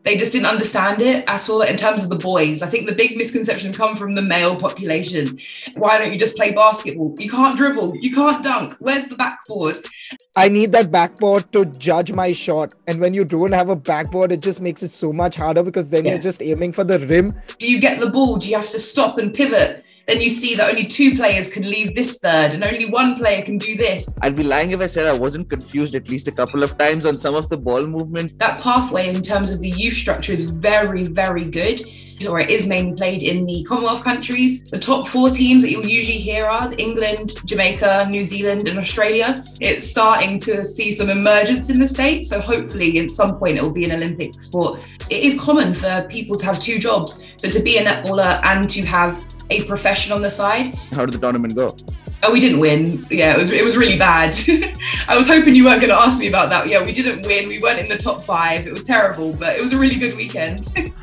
they just didn't understand it at all in terms of the boys. I think the big misconception come from the male population. Why don't you just play basketball? You can't dribble, you can't dunk. Where's the backboard? I need that backboard to judge my shot. And when you don't have a backboard, it just makes it so much harder because then you're just aiming for the rim. Do you get the ball? Do you have to stop and pivot? Then you see that only 2 players can leave this third and only 1 player can do this. I'd be lying if I said I wasn't confused at least a couple of times on some of the ball movement. That pathway in terms of the youth structure is very, very good. Or it is mainly played in the Commonwealth countries. The top 4 teams that you'll usually hear are England, Jamaica, New Zealand and Australia. It's starting to see some emergence in the States. So hopefully at some point it will be an Olympic sport. It is common for people to have 2 jobs. So to be a netballer and to have a profession on the side. How did the tournament go? Oh, we didn't win. Yeah, it was really bad. I was hoping you weren't going to ask me about that. Yeah, we didn't win. We weren't in the top 5. It was terrible, but it was a really good weekend.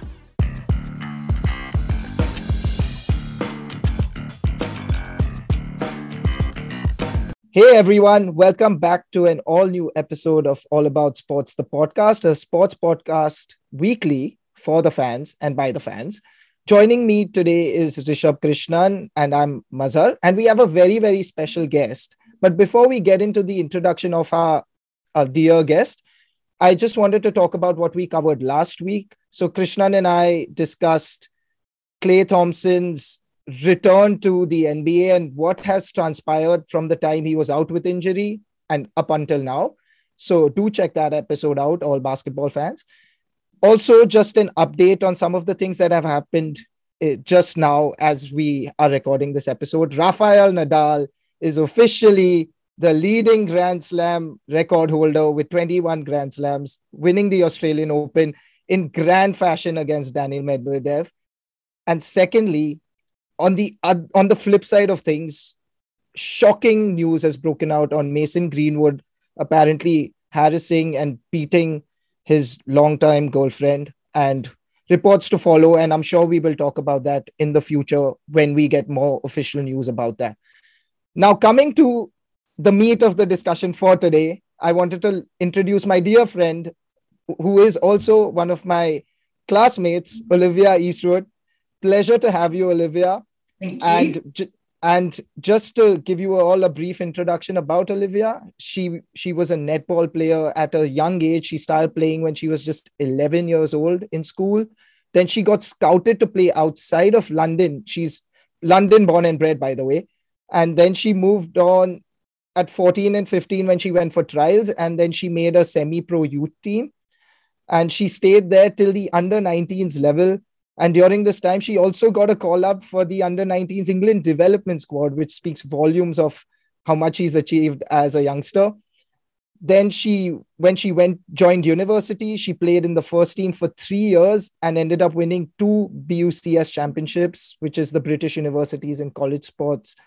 Hey everyone, welcome back to an all new episode of All About Sports, the podcast, a sports podcast weekly for the fans and by the fans. Joining me today is Rishabh Krishnan and I'm Mazhar, and we have a very, very special guest. But before we get into the introduction of our dear guest, I just wanted to talk about what we covered last week. So Krishnan and I discussed Klay Thompson's return to the NBA and what has transpired from the time he was out with injury and up until now. So do check that episode out, all basketball fans. Also, just an update on some of the things that have happened just now as we are recording this episode. Rafael Nadal is officially the leading Grand Slam record holder with 21 Grand Slams, winning the Australian Open in grand fashion against Daniil Medvedev. And secondly, on the flip side of things, shocking news has broken out on Mason Greenwood, apparently harassing and beating his longtime girlfriend, and reports to follow. And I'm sure we will talk about that in the future when we get more official news about that. Now, coming to the meat of the discussion for today, I wanted to introduce my dear friend, who is also one of my classmates, Olivia Eastwood. Pleasure to have you, Olivia. Thank you. And just to give you all a brief introduction about Olivia, she was a netball player at a young age. She started playing when she was just 11 years old in school. Then she got scouted to play outside of London. She's London born and bred, by the way. And then she moved on at 14 and 15 when she went for trials. And then she made a semi-pro youth team. And she stayed there till the under-19s level. And during this time, she also got a call up for the under-19s England development squad, which speaks volumes of how much he's achieved as a youngster. Then when she joined university, she played in the first team for 3 years and ended up winning 2 BUCS championships, which is the British Universities and College Sports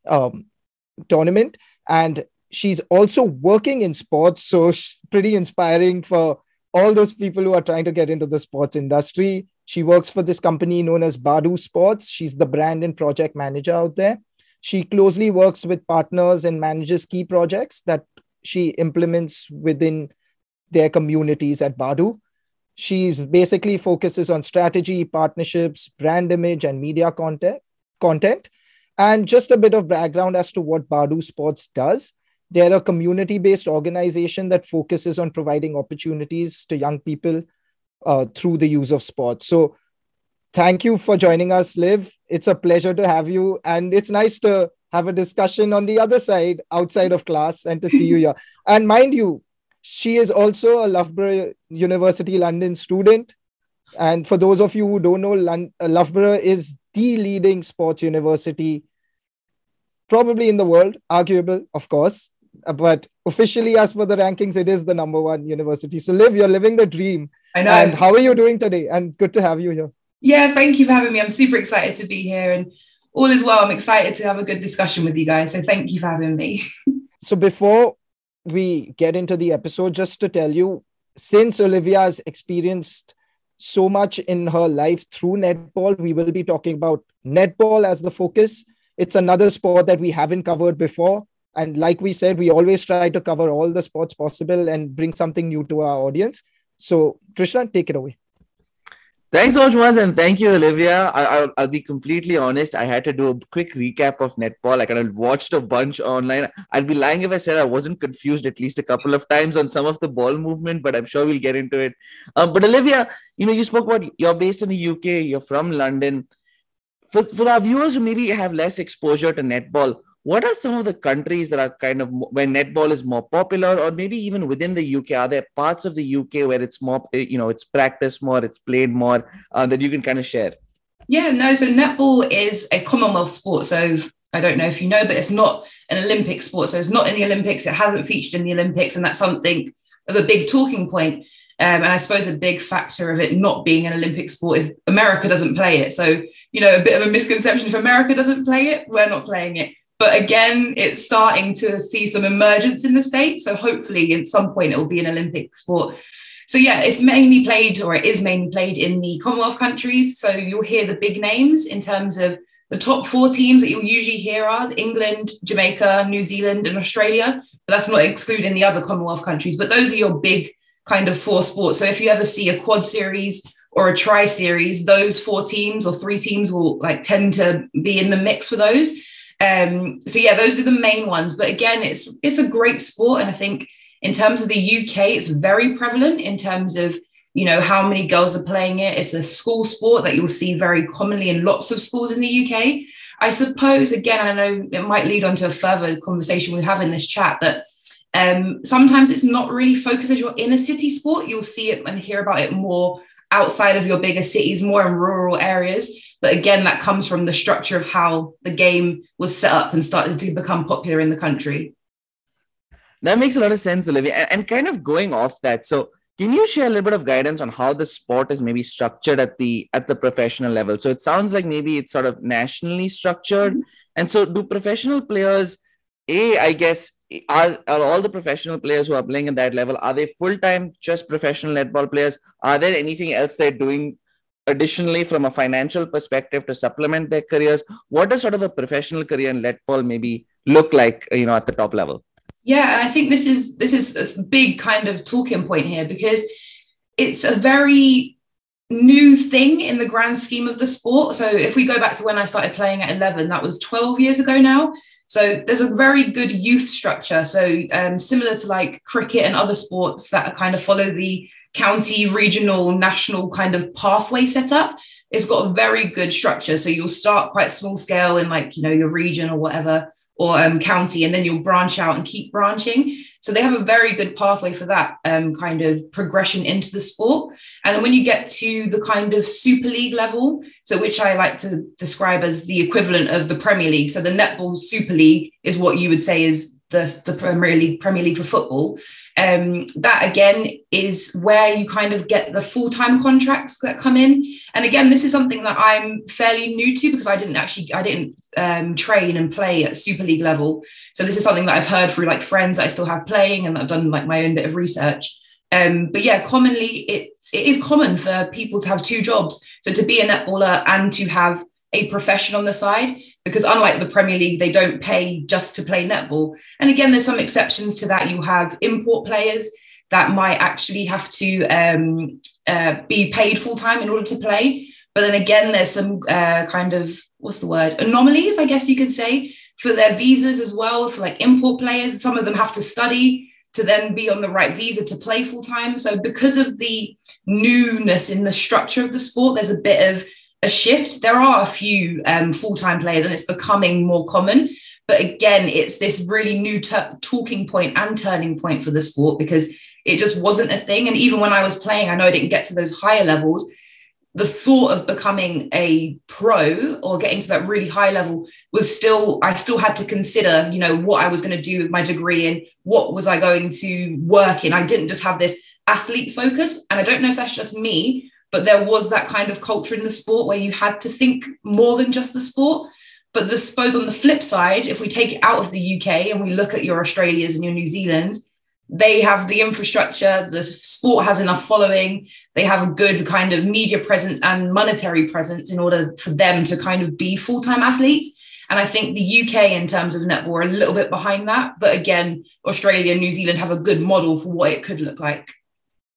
tournament. And she's also working in sports. So pretty inspiring for all those people who are trying to get into the sports industry. She works for this company known as Badu Sports. She's the brand and project manager out there. She closely works with partners and manages key projects that she implements within their communities at Badu. She basically focuses on strategy, partnerships, brand image, and media content. And just a bit of background as to what Badu Sports does. They're a community-based organization that focuses on providing opportunities to young people through the use of sports. So thank you for joining us, Liv. It's a pleasure to have you. And it's nice to have a discussion on the other side, outside of class, and to see you here. And mind you, she is also a Loughborough University London student. And for those of you who don't know, Loughborough is the leading sports university, probably in the world, arguable, of course. But officially, as per the rankings, it is the #1 university. So Liv, you're living the dream. I know. And how are you doing today? And good to have you here. Yeah, thank you for having me. I'm super excited to be here, and all is well. I'm excited to have a good discussion with you guys. So thank you for having me. So before we get into the episode, just to tell you, since Olivia has experienced so much in her life through netball, we will be talking about netball as the focus. It's another sport that we haven't covered before. And like we said, we always try to cover all the sports possible and bring something new to our audience. So Krishnan, take it away. Thanks so much, Maz, and thank you, Olivia. I'll be completely honest. I had to do a quick recap of netball. I kind of watched a bunch online. I'd be lying if I said I wasn't confused at least a couple of times on some of the ball movement, but I'm sure we'll get into it. But Olivia, you spoke about you're based in the UK. You're from London. For our viewers who maybe have less exposure to netball, what are some of the countries that are kind of where netball is more popular, or maybe even within the UK? Are there parts of the UK where it's more, it's practiced more, it's played more, that you can kind of share? Yeah, no, so netball is a Commonwealth sport. So I don't know if you know, but it's not an Olympic sport. So it's not in the Olympics. It hasn't featured in the Olympics. And that's something of a big talking point. And I suppose a big factor of it not being an Olympic sport is America doesn't play it. So, a bit of a misconception, if America doesn't play it, we're not playing it. But again, it's starting to see some emergence in the States. So hopefully at some point it will be an Olympic sport. So yeah, it is mainly played in the Commonwealth countries. So you'll hear the big names in terms of the top four teams that you'll usually hear are England, Jamaica, New Zealand, and Australia. But that's not excluding the other Commonwealth countries. But those are your big kind of four sports. So if you ever see a quad series or a tri series, those four teams or three teams will tend to be in the mix for those. So yeah, those are the main ones. But again, it's a great sport. And I think in terms of the UK, it's very prevalent in terms of, how many girls are playing it. It's a school sport that you'll see very commonly in lots of schools in the UK. I suppose, again, I know it might lead on to a further conversation we have in this chat, but sometimes it's not really focused as your inner city sport. You'll see it and hear about it more outside of your bigger cities, more in rural areas. But again, that comes from the structure of how the game was set up and started to become popular in the country. That makes a lot of sense, Olivia. And kind of going off that, so can you share a little bit of guidance on how the sport is maybe structured at the professional level? So it sounds like maybe it's sort of nationally structured. Mm-hmm. And so do professional players, I guess, are all the professional players who are playing at that level, are they full-time just professional netball players? Are there anything else they're doing additionally from a financial perspective to supplement their careers? What does sort of a professional career in netball maybe look like, at the top level? Yeah, and I think this is a big kind of talking point here because it's a very new thing in the grand scheme of the sport. So if we go back to when I started playing at 11, that was 12 years ago now. So there's a very good youth structure. So similar to like cricket and other sports that kind of follow the county, regional, national kind of pathway setup, it's got a very good structure. So you'll start quite small scale in your region or whatever, or county, and then you'll branch out and keep branching. So they have a very good pathway for that kind of progression into the sport. And then when you get to the kind of Super League level, so which I like to describe as the equivalent of the Premier League. So the Netball Super League is what you would say is the Premier League for football. That again is where you kind of get the full-time contracts that come in. And again, this is something that I'm fairly new to because I didn't train and play at Super League level. So this is something that I've heard through friends that I still have playing, and I've done my own bit of research. But yeah, commonly it is common for people to have two jobs. So to be a netballer and to have a profession on the side, because unlike the Premier League, they don't pay just to play netball. And again, there's some exceptions to that. You have import players that might actually have to be paid full-time in order to play. But then again, there's some anomalies, I guess you could say, for their visas as well. For import players, some of them have to study to then be on the right visa to play full-time. So because of the newness in the structure of the sport, there's a bit of a shift. There are a few full-time players and it's becoming more common. But again, it's this really new talking point and turning point for the sport because it just wasn't a thing. And even when I was playing, I know I didn't get to those higher levels. The thought of becoming a pro or getting to that really high level I still had to consider, what I was going to do with my degree and what was I going to work in. I didn't just have this athlete focus. And I don't know if that's just me, but there was that kind of culture in the sport where you had to think more than just the sport. But I suppose on the flip side, if we take it out of the UK and we look at your Australias and your New Zealands, they have the infrastructure, the sport has enough following, they have a good kind of media presence and monetary presence in order for them to kind of be full-time athletes. And I think the UK in terms of netball are a little bit behind that. But again, Australia and New Zealand have a good model for what it could look like.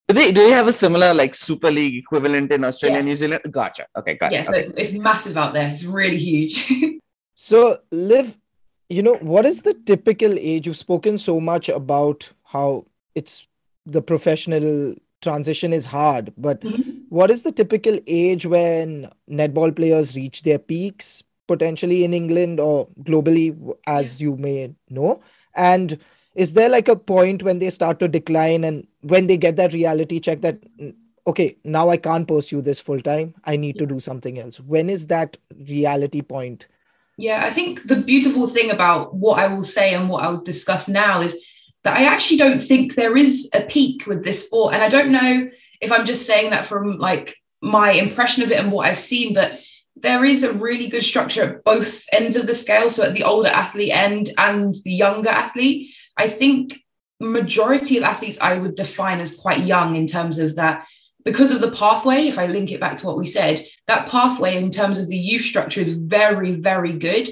Do they have a similar like Super League equivalent in Australia and Yeah. New Zealand? Gotcha. Okay, got it. Yeah, so Okay. it's massive out there. It's really huge. So, Liv, what is the typical age? You've spoken so much about how it's the professional transition is hard, but Mhm. what is the typical age when netball players reach their peaks, potentially in England or globally, Yeah. as you may know? And is there like a point when they start to decline and when they get that reality check that, okay, now I can't pursue this full time, I need to do something else? When is that reality point? Yeah, I think the beautiful thing about what I will say and what I'll discuss now is that I actually don't think there is a peak with this sport. And I don't know if I'm just saying that from like my impression of it and what I've seen, but there is a really good structure at both ends of the scale. So at the older athlete end and the younger athlete, I think majority of athletes I would define as quite young in terms of that because of the pathway. If I link it back to what we said, that pathway in terms of the youth structure is very, very good.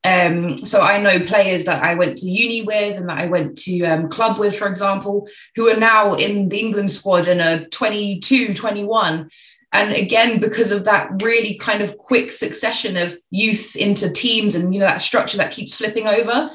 So I know players that I went to uni with and that I went to club with, for example, who are now in the England squad and are 22, 21. And again, because of that really kind of quick succession of youth into teams and, that structure that keeps flipping over.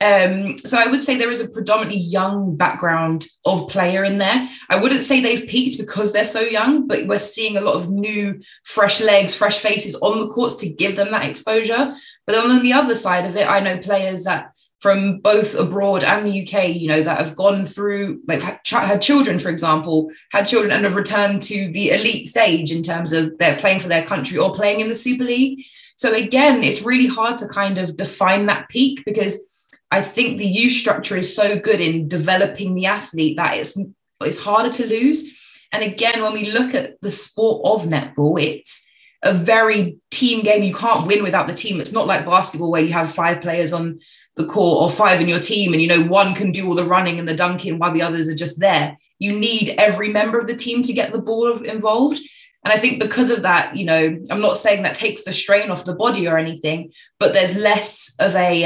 So I would say there is a predominantly young background of player in there. I wouldn't say they've peaked because they're so young, but we're seeing a lot of new, fresh legs, fresh faces on the courts to give them that exposure. But then on the other side of it, I know players that from both abroad and the UK, that have gone through, like had children, for example, had children and have returned to the elite stage in terms of they're playing for their country or playing in the Super League. So again, it's really hard to kind of define that peak because I think the youth structure is so good in developing the athlete that it's harder to lose. And again, when we look at the sport of netball, it's a very team game. You can't win without the team. It's not like basketball where you have 5 players on the court or 5 in your team and one can do all the running and the dunking while the others are just there. You need every member of the team to get the ball involved. And I think because of that, I'm not saying that takes the strain off the body or anything, but there's less of a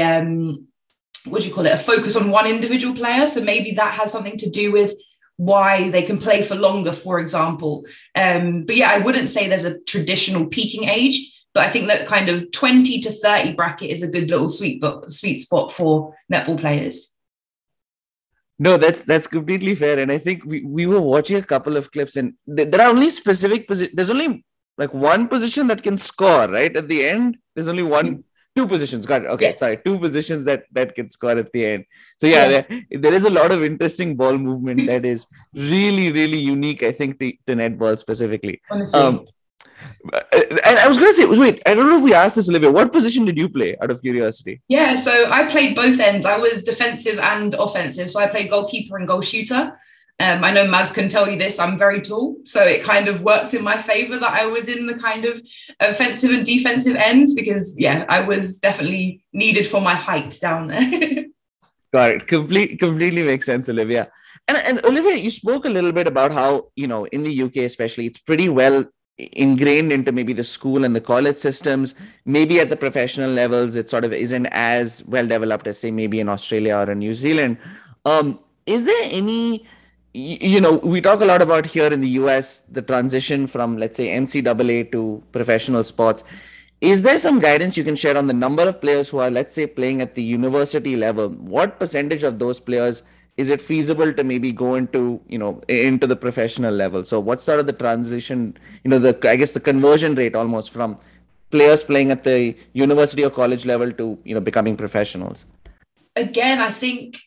a focus on one individual player. So maybe that has something to do with why they can play for longer, for example. But yeah, I wouldn't say there's a traditional peaking age, but I think that kind of 20 to 30 bracket is a good little sweet spot for netball players. No, that's completely fair. And I think we were watching a couple of clips and there are only specific positions. There's only like one position that can score, right? At the end, there's only two positions. Got it. Okay, yeah. Sorry. 2 positions that can score at the end. So yeah. There is a lot of interesting ball movement that is really, really unique, I think, to netball specifically. Honestly. And I was going to say, wait, I don't know if we asked this, Olivia, what position did you play out of curiosity? Yeah, so I played both ends. I was defensive and offensive. So I played goalkeeper and goal shooter. I know Maz can tell you this, I'm very tall. So it kind of worked in my favor that I was in the kind of offensive and defensive ends because, I was definitely needed for my height down there. Got it. Completely makes sense, Olivia. And Olivia, you spoke a little bit about how, in the UK especially, it's pretty well ingrained into maybe the school and the college systems. Maybe at the professional levels, it sort of isn't as well developed as, say, maybe in Australia or in New Zealand. Is there any... we talk a lot about here in the US, the transition from, let's say, NCAA to professional sports. Is there some guidance you can share on the number of players who are, let's say, playing at the university level? What percentage of those players is it feasible to maybe go into, into the professional level? So what's sort of the transition, the conversion rate almost from players playing at the university or college level to, becoming professionals? Again, I think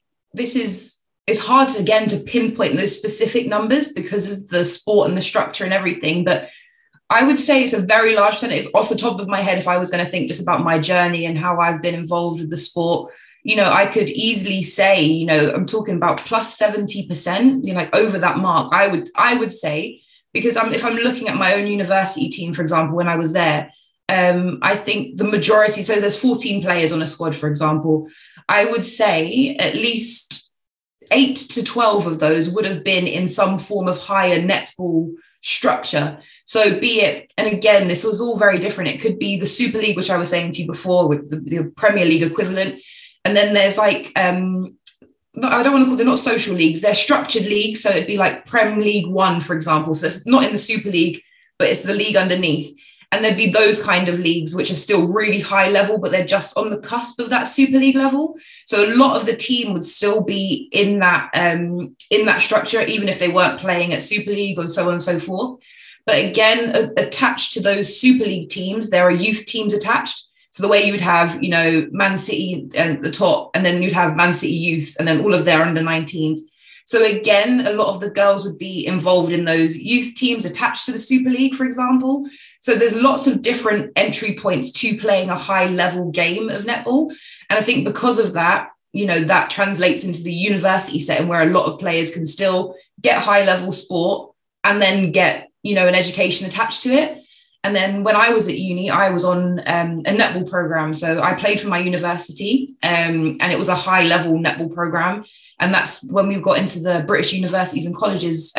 it's hard to pinpoint those specific numbers because of the sport and the structure and everything. But I would say it's a very large percentage. Off the top of my head, if I was going to think just about my journey and how I've been involved with the sport, I could easily say, I'm talking about plus 70%, over that mark. I would say, because if I'm looking at my own university team, for example, when I was there, I think the majority, so there's 14 players on a squad, for example, I would say at least 8 to 12 of those would have been in some form of higher netball structure. So be it, and again, this was all very different. It could be the Super League, which I was saying to you before, with the Premier League equivalent. And then there's like I don't want to call, they're not social leagues, they're structured leagues. So it'd be like Prem League One, for example. So it's not in the Super League, but it's the league underneath. And there'd be those kind of leagues, which are still really high level, but they're just on the cusp of that Super League level. So a lot of the team would still be in that structure, even if they weren't playing at Super League or so on and so forth. But again, attached to those Super League teams, there are youth teams attached. So the way you would have, you know, Man City at the top, and then you'd have Man City Youth, and then all of their under 19s. So again, a lot of the girls would be involved in those youth teams attached to the Super League, for example. So there's lots of different entry points to playing a high level game of netball. And I think because of that, you know, that translates into the university setting where a lot of players can still get high level sport and then get, you know, an education attached to it. And then when I was at uni, I was on a netball program. So I played for my university and it was a high level netball program. And that's when we got into the British universities and colleges,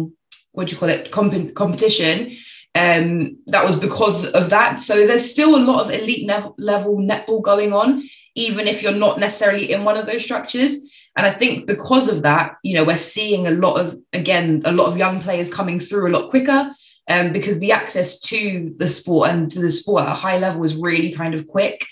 competition. That was because of that. So there's still a lot of elite level netball going on, even if you're not necessarily in one of those structures. And I think because of that, you know, we're seeing a lot of young players coming through a lot quicker. Because the access to the sport and to the sport at a high level is really kind of quick.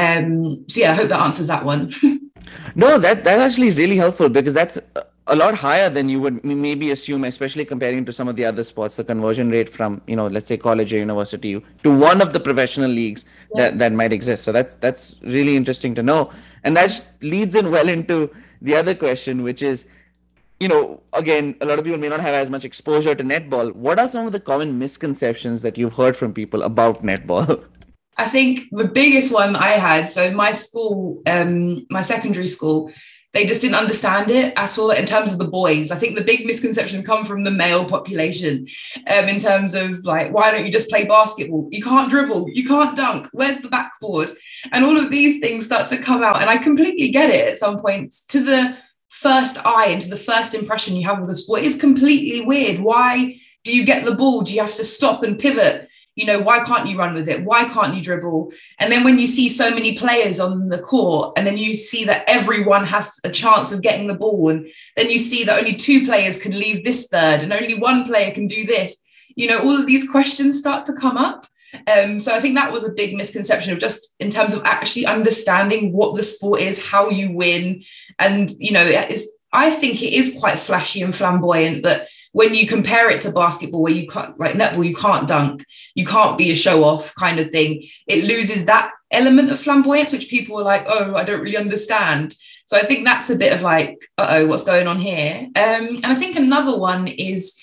So yeah, I hope that answers that one. No, that's actually really helpful because that's a lot higher than you would maybe assume, especially comparing to some of the other sports, the conversion rate from, you know, let's say college or university to one of the professional leagues that might exist. So that's really interesting to know. And that leads in well into the other question, which is, you know, again, a lot of people may not have as much exposure to netball. What are some of the common misconceptions that you've heard from people about netball? I think the biggest one I had, so my school, my secondary school, they just didn't understand it at all in terms of the boys. I think the big misconception come from the male population in terms of like, why don't you just play basketball? You can't dribble, you can't dunk, where's the backboard? And all of these things start to come out. And I completely get it at some points. To the first eye and to the first impression you have of the sport is completely weird. Why do you get the ball? Do you have to stop and pivot? You know, why can't you run with it? Why can't you dribble? And then when you see so many players on the court and then you see that everyone has a chance of getting the ball, and then you see that only 2 players can leave this third and only 1 player can do this, you know, all of these questions start to come up. So I think that was a big misconception of just in terms of actually understanding what the sport is, how you win. And, you know, I think it is quite flashy and flamboyant, but when you compare it to basketball, where you can't, like netball, you can't dunk, you can't be a show off kind of thing, it loses that element of flamboyance, which people are like, oh, I don't really understand. So I think that's a bit of like, what's going on here? And I think another one is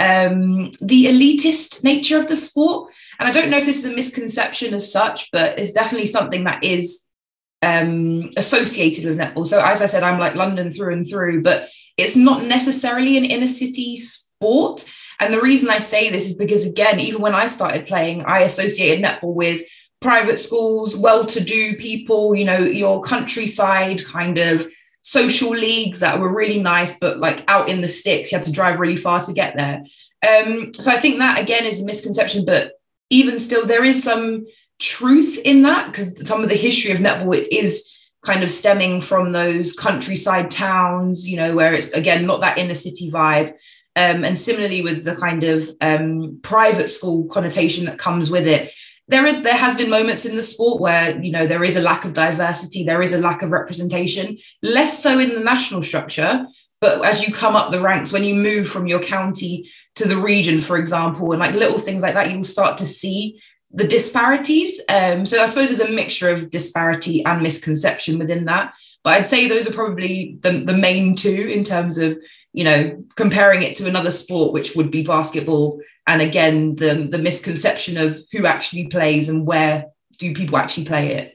the elitist nature of the sport. And I don't know if this is a misconception as such, but it's definitely something that is associated with netball. So as I said, I'm like London through and through, but it's not necessarily an inner city sport. And the reason I say this is because, again, even when I started playing, I associated netball with private schools, well-to-do people, you know, your countryside kind of social leagues that were really nice, but like out in the sticks, you had to drive really far to get there. So I think that, again, is a misconception, but even still, there is some truth in that, because some of the history of netball, it is kind of stemming from those countryside towns, you know, where it's, again, not that inner city vibe. And similarly with the kind of private school connotation that comes with it, there has been moments in the sport where, you know, there is a lack of diversity, there is a lack of representation, less so in the national structure. But as you come up the ranks, when you move from your county to the region, for example, and like little things like that, you'll start to see the disparities. So I suppose there's a mixture of disparity and misconception within that. But I'd say those are probably the main two in terms of, you know, comparing it to another sport, which would be basketball. And again, the misconception of who actually plays and where do people actually play it.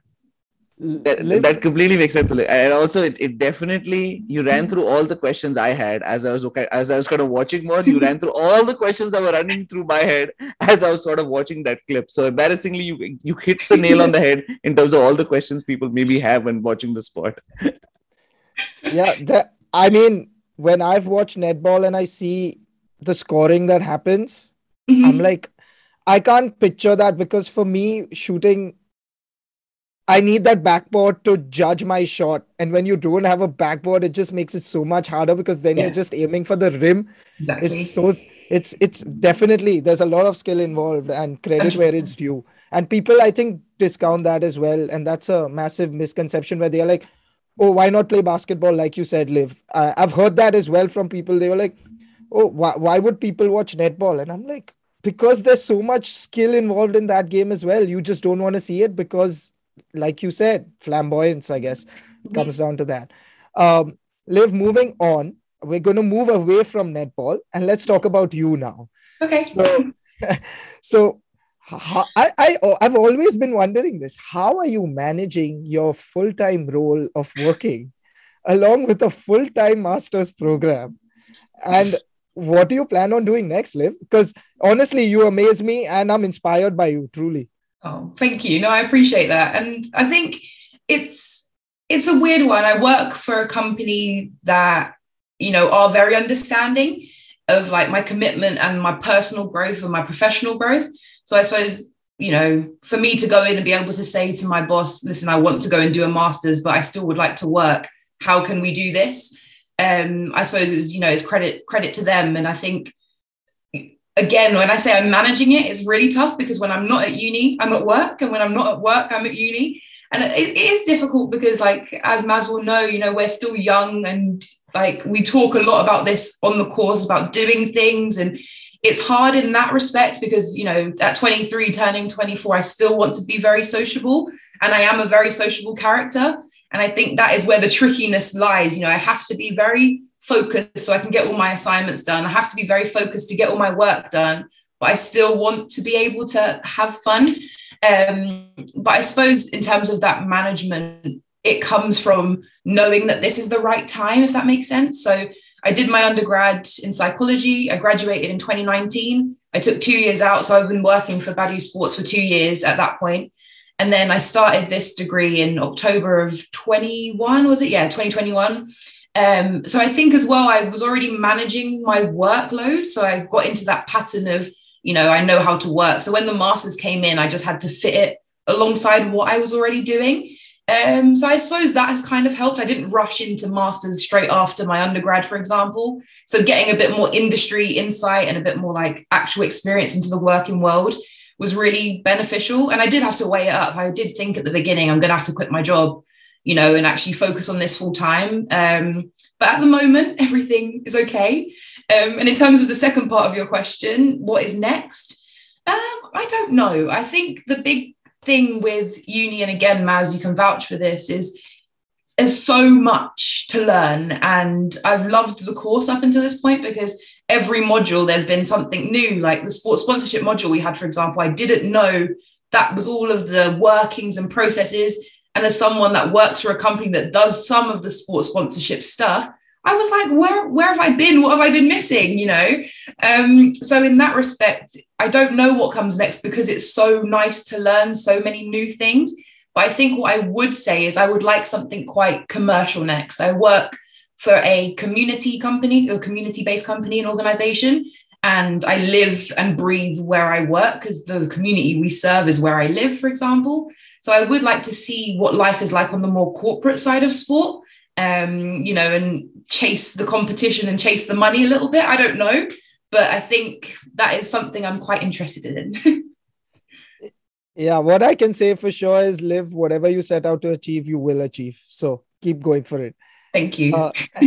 That completely makes sense. And also, it definitely, you ran through all the questions I had as I was kind of watching more. You ran through all the questions that were running through my head as I was sort of watching that clip. So embarrassingly, you hit the nail on the head in terms of all the questions people maybe have when watching the sport. Yeah, I mean, when I've watched netball and I see the scoring that happens, I'm like, I can't picture that, because for me, shooting I need that backboard to judge my shot. And when you don't have a backboard, it just makes it so much harder because then you're Yeah, just aiming for the rim. It's exactly. so it's definitely there's a lot of skill involved and credit where it's 100%. due. And people I think discount that as well. And that's a massive misconception where they're like, oh, why not play basketball like you said, Liv? I've heard that as well from people. They were like, oh, why would people watch netball? And I'm like, because there's so much skill involved in that game as well. You just don't want to see it because, like you said, flamboyance, I guess, Mhm. comes down to that. Liv, moving on, we're going to move away from netball and let's talk about you now. Okay. So, so I've always been wondering this. How are you managing your full-time role of working along with a full-time master's program? And what do you plan on doing next, Liv? Because honestly, you amaze me and I'm inspired by you, truly. Oh, thank you. No, I appreciate that. And I think it's a weird one. I work for a company that, are very understanding of like my commitment and my personal growth and my professional growth. So I suppose, for me to go in and be able to say to my boss, listen, I want to go and do a master's, but I still would like to work. How can we do this? I suppose it's credit to them. And I think, again, when I say I'm managing it, it's really tough because when I'm not at uni, I'm at work. And when I'm not at work, I'm at uni. And it is difficult because, like, as Maz will know, we're still young and like we talk a lot about this on the course about doing things. And it's hard in that respect because, at 23, turning 24, I still want to be very sociable. And I am a very sociable character. And I think that is where the trickiness lies. I have to be very focused so I can get all my assignments done. I have to be very focused to get all my work done, but I still want to be able to have fun. But I suppose in terms of that management, it comes from knowing that this is the right time, if that makes sense. So I did my undergrad in psychology. I graduated in 2019. I took 2 years out. So I've been working for Badu Sports for 2 years at that point. And then I started this degree in October of 21, was it? Yeah, 2021. So I think as well, I was already managing my workload. So I got into that pattern of, I know how to work. So when the masters came in, I just had to fit it alongside what I was already doing. So I suppose that has kind of helped. I didn't rush into masters straight after my undergrad, for example. So getting a bit more industry insight and a bit more like actual experience into the working world was really beneficial. And I did have to weigh it up. I did think at the beginning, I'm going to have to quit my job, and actually focus on this full time. But at the moment, everything is okay. And in terms of the second part of your question, what is next? I don't know. I think the big thing with uni, and again, Maz, you can vouch for this, is there's so much to learn. And I've loved the course up until this point because every module there's been something new. Like the sports sponsorship module we had, for example, I didn't know that was all of the workings and processes. And as someone that works for a company that does some of the sports sponsorship stuff, I was like, where have I been? What have I been missing? So in that respect, I don't know what comes next because it's so nice to learn so many new things. But I think what I would say is I would like something quite commercial next. I work for a community company, a community-based company and organization. And I live and breathe where I work because the community we serve is where I live, for example. So I would like to see what life is like on the more corporate side of sport, and chase the competition and chase the money a little bit. I don't know, but I think that is something I'm quite interested in. Yeah, what I can say for sure is Liv, whatever you set out to achieve, you will achieve. So keep going for it. Thank you.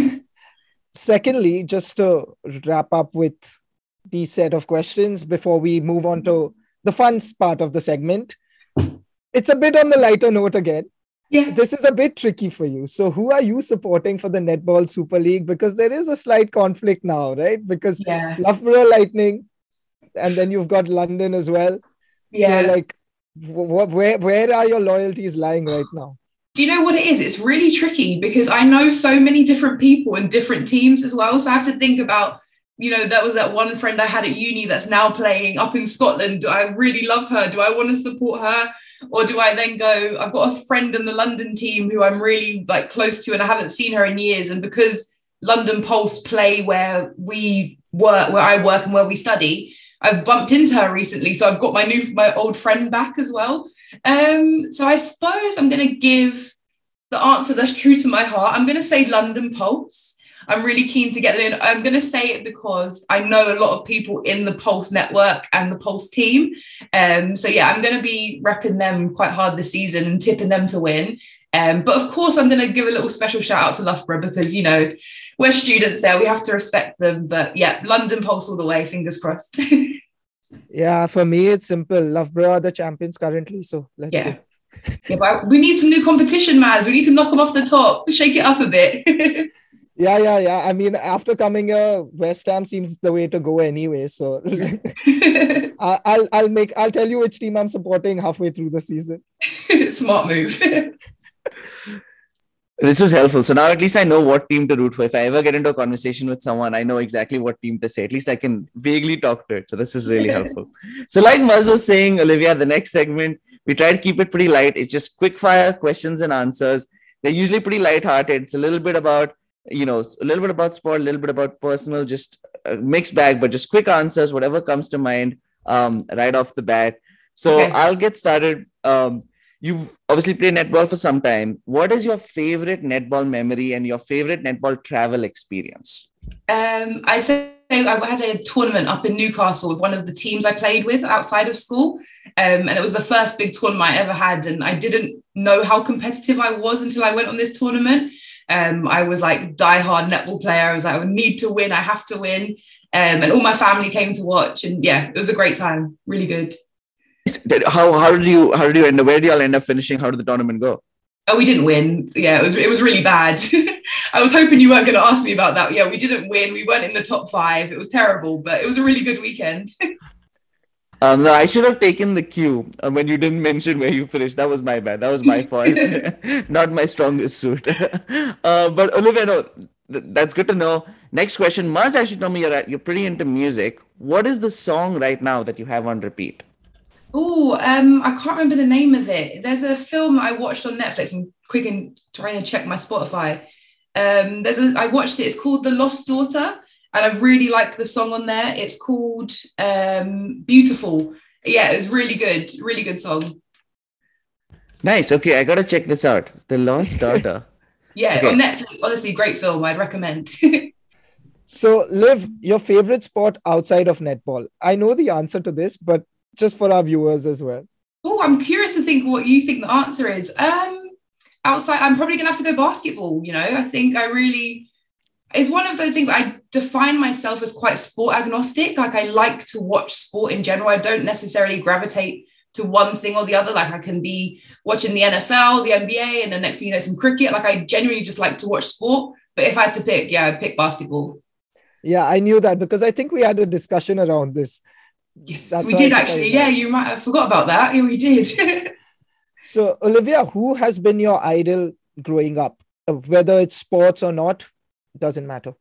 Secondly, just to wrap up with the set of questions before we move on to the fun part of the segment, it's a bit on the lighter note again. Yeah. This is a bit tricky for you. So who are you supporting for the Netball Super League? Because there is a slight conflict now, right? Because Loughborough Lightning, and then you've got London as well. Yeah. So like, where are your loyalties lying right now? Do you know what it is? It's really tricky because I know so many different people in different teams as well. So I have to think about, that was that one friend I had at uni that's now playing up in Scotland. Do I really love her? Do I want to support her? Or do I then go, I've got a friend in the London team who I'm really like close to and I haven't seen her in years. And because London Pulse play where we work, where I work and where we study, I've bumped into her recently, so I've got my old friend back as well. So I suppose I'm going to give the answer that's true to my heart. I'm going to say London Pulse. I'm really keen to get them in. I'm going to say it because I know a lot of people in the Pulse network and the Pulse team. So yeah, I'm going to be repping them quite hard this season and tipping them to win. But of course, I'm going to give a little special shout out to Loughborough because, you know, we're students there. We have to respect them. But yeah, London Pulse all the way. Fingers crossed. Yeah, for me, it's simple. Loughborough are the champions currently. So let's go. Yeah, but we need some new competition, Maz. We need to knock them off the top, shake it up a bit. Yeah. I mean, after coming here, West Ham seems the way to go anyway. So I'll tell you which team I'm supporting halfway through the season. Smart move. This was helpful. So now at least I know what team to root for. If I ever get into a conversation with someone, I know exactly what team to say. At least I can vaguely talk to it. So this is really helpful. So like Maz was saying, Olivia, the next segment, we try to keep it pretty light. It's just quick fire questions and answers. They're usually pretty lighthearted. It's a little bit about, you know, a little bit about sport, a little bit about personal, just a mixed bag, but just quick answers, whatever comes to mind right off the bat. So okay. I'll get started. You've obviously played netball for some time. What is your favorite netball memory and your favorite netball travel experience? I say I had a tournament up in Newcastle with one of the teams I played with outside of school. And it was the first big tournament I ever had. And I didn't know how competitive I was until I went on this tournament. I was like diehard netball player. I was like, I need to win. I have to win. And all my family came to watch. And yeah, it was a great time. Really good. How did you end up? Where did y'all end up finishing? How did the tournament go? Oh, we didn't win. Yeah, it was really bad. I was hoping you weren't going to ask me about that. Yeah, we didn't win. We weren't in the top 5. It was terrible, but it was a really good weekend. No, I should have taken the cue when you didn't mention where you finished. That was my bad. That was my fault. Not my strongest suit. But Olivia, no, that's good to know. Next question. Maz actually told me you're pretty into music. What is the song right now that you have on repeat? Oh, I can't remember the name of it. There's a film I watched on Netflix. I'm quick and trying to check my Spotify. I watched it. It's called The Lost Daughter, and I really like the song on there. It's called Beautiful. Yeah, it was really good song. Nice. Okay, I gotta check this out. The Lost Daughter. Yeah, okay. On Netflix. Honestly, great film. I'd recommend. So, Liv, your favorite sport outside of netball? I know the answer to this, but just for our viewers as well. Oh, I'm curious to think what you think the answer is. Outside, I'm probably gonna have to go basketball. You know, I think it's one of those things. I define myself as quite sport agnostic. Like I like to watch sport in general. I don't necessarily gravitate to one thing or the other. Like I can be watching the NFL, the NBA, and the next thing you know, some cricket. Like I genuinely just like to watch sport. But if I had to pick, yeah, I'd pick basketball. Yeah, I knew that because I think we had a discussion around this. Yes, we did actually. Yeah, you might have forgot about that. Yeah, we did. So, Olivia, who has been your idol growing up? Whether it's sports or not, doesn't matter.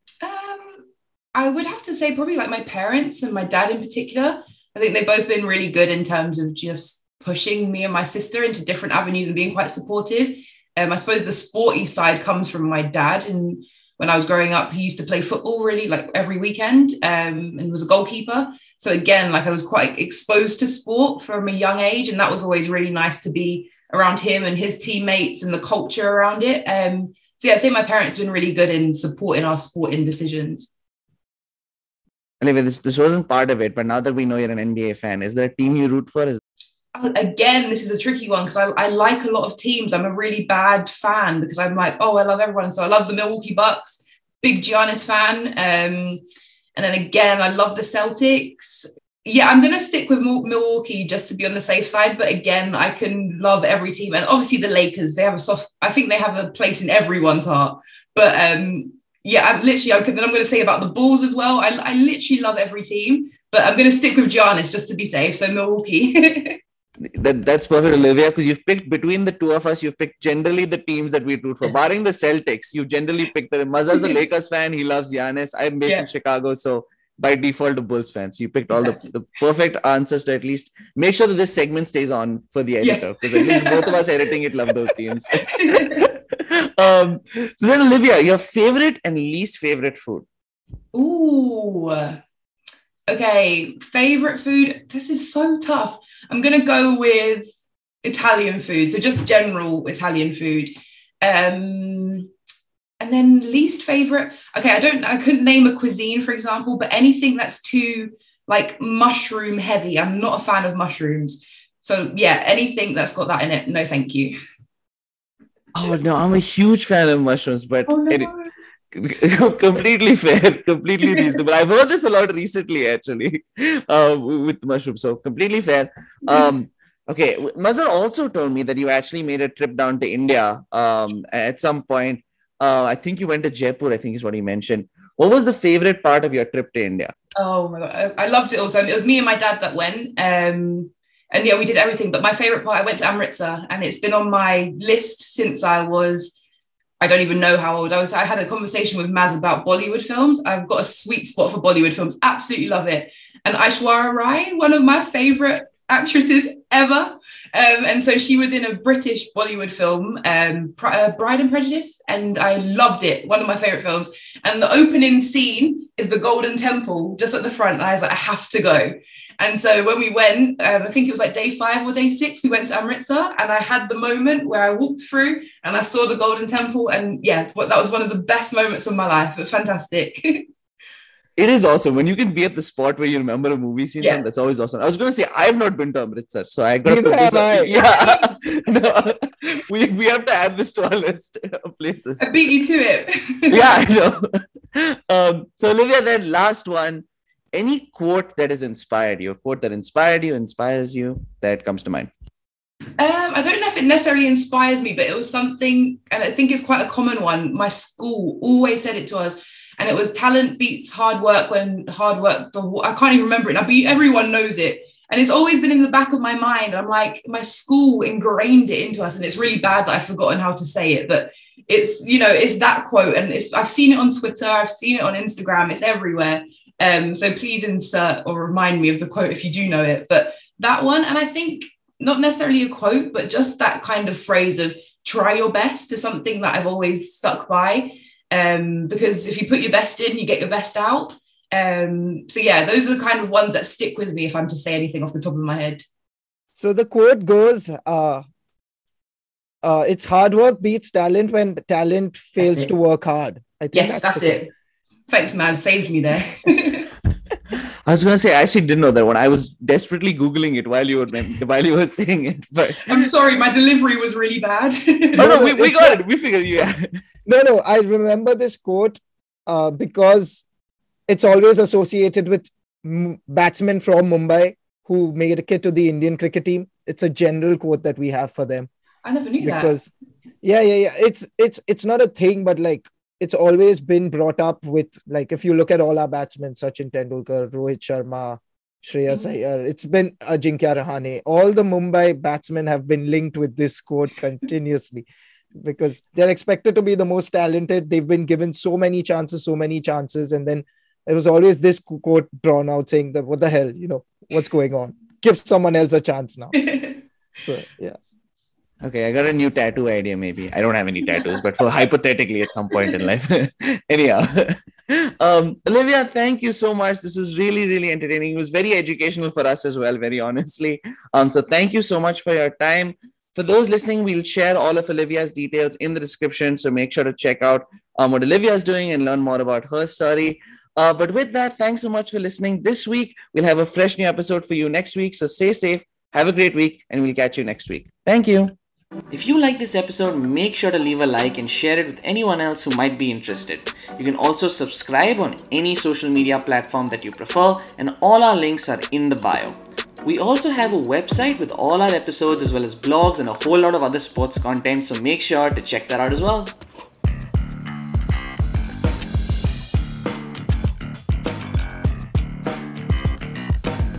I would have to say probably like my parents and my dad in particular. I think they've both been really good in terms of just pushing me and my sister into different avenues and being quite supportive. I suppose the sporty side comes from my dad. And when I was growing up, he used to play football really like every weekend and was a goalkeeper. So again, like I was quite exposed to sport from a young age. And that was always really nice to be around him and his teammates and the culture around it. So yeah, I'd say my parents have been really good in supporting our sporting decisions. Anyway, this wasn't part of it, but now that we know you're an NBA fan, is there a team you root for? Again, this is a tricky one because I like a lot of teams. I'm a really bad fan because I'm like, oh, I love everyone. So I love the Milwaukee Bucks, big Giannis fan. And then again, I love the Celtics. Yeah, I'm going to stick with Milwaukee just to be on the safe side. But again, I can love every team. And obviously the Lakers, I think they have a place in everyone's heart. But yeah, then I'm going to say about the Bulls as well. I literally love every team, but I'm going to stick with Giannis just to be safe. So Milwaukee. That's perfect, Olivia, because you've picked between the two of us, you've picked generally the teams that we root for. Barring the Celtics, you generally picked the Mazza's a Lakers fan. He loves Giannis. I'm based in Chicago, so by default, a Bulls fan. So you picked all the perfect answers to at least make sure that this segment stays on for the editor, because at least both of us editing it love those teams. So then, Olivia, your favorite and least favorite food? Ooh. Okay, favorite food. This is so tough. I'm gonna go with Italian food. So just general Italian food. And then least favorite. Okay, I couldn't name a cuisine, for example, but anything that's too like mushroom heavy. I'm not a fan of mushrooms. So yeah, anything that's got that in it. No, thank you. Oh no, I'm a huge fan of mushrooms, but completely fair, completely reasonable. I've heard this a lot recently, actually, with mushrooms. So completely fair. Okay, Mazhar also told me that you actually made a trip down to India at some point. I think you went to Jaipur, I think is what he mentioned. What was the favorite part of your trip to India? Oh my God, I loved it also. It was me and my dad that went. And yeah, we did everything. But my favorite part, I went to Amritsar, and it's been on my list since I don't even know how old I was. I had a conversation with Maz about Bollywood films. I've got a sweet spot for Bollywood films. Absolutely love it. And Aishwarya Rai, one of my favorite actresses ever. And so she was in a British Bollywood film, Pride and Prejudice, and I loved it. One of my favorite films. And the opening scene is the Golden Temple just at the front. And I was like, I have to go. And so when we went, I think it was like day 5 or day 6, we went to Amritsar, and I had the moment where I walked through and I saw the Golden Temple. And yeah, that was one of the best moments of my life. It was fantastic. It is awesome when you can be at the spot where you remember a movie scene. Yeah. That's always awesome. I was going to say, I've not been to Amritsar, so I got to put this on. Yeah. No, we have to add this to our list of places. I beat you to it. Yeah, I know. So Olivia, then last one. Any quote that has inspired you, a quote that inspired you, inspires you, that comes to mind? I don't know if it necessarily inspires me, but it was something, and I think it's quite a common one. My school always said it to us, and it was talent beats hard work when hard work, I can't even remember it now, but everyone knows it. And it's always been in the back of my mind. I'm like, my school ingrained it into us, and it's really bad that I've forgotten how to say it, but it's, it's that quote, and I've seen it on Twitter, I've seen it on Instagram, it's everywhere. So please insert or remind me of the quote if you do know it. But that one, and I think not necessarily a quote, but just that kind of phrase of try your best is something that I've always stuck by. Because if you put your best in, you get your best out. So yeah, those are the kind of ones that stick with me if I'm to say anything off the top of my head. So the quote goes, it's hard work beats talent when talent fails to work hard. I think that's it. Thanks, man. Saved me there. I was going to say, I actually didn't know that one. I was desperately Googling it while you were saying it. But I'm sorry, my delivery was really bad. No, we got it. We figured you out. No, I remember this quote because it's always associated with batsmen from Mumbai who made it to the Indian cricket team. It's a general quote that we have for them. I never knew that. Because, yeah. It's not a thing, but like, it's always been brought up with, like, if you look at all our batsmen, Sachin Tendulkar, Rohit Sharma, Shreyas Iyer, it's been Ajinkya Rahane. All the Mumbai batsmen have been linked with this quote continuously because they're expected to be the most talented. They've been given so many chances. And then there was always this quote drawn out saying that, what the hell, what's going on? Give someone else a chance now. So, yeah. Okay, I got a new tattoo idea maybe. I don't have any tattoos, but for hypothetically at some point in life. Anyhow. Olivia, thank you so much. This is really, really entertaining. It was very educational for us as well, very honestly. So thank you so much for your time. For those listening, we'll share all of Olivia's details in the description. So make sure to check out what Olivia is doing and learn more about her story. But with that, thanks so much for listening. This week, we'll have a fresh new episode for you next week. So stay safe, have a great week, and we'll catch you next week. Thank you. If you like this episode, make sure to leave a like and share it with anyone else who might be interested. You can also subscribe on any social media platform that you prefer, and all our links are in the bio. We also have a website with all our episodes as well as blogs and a whole lot of other sports content, so make sure to check that out as well.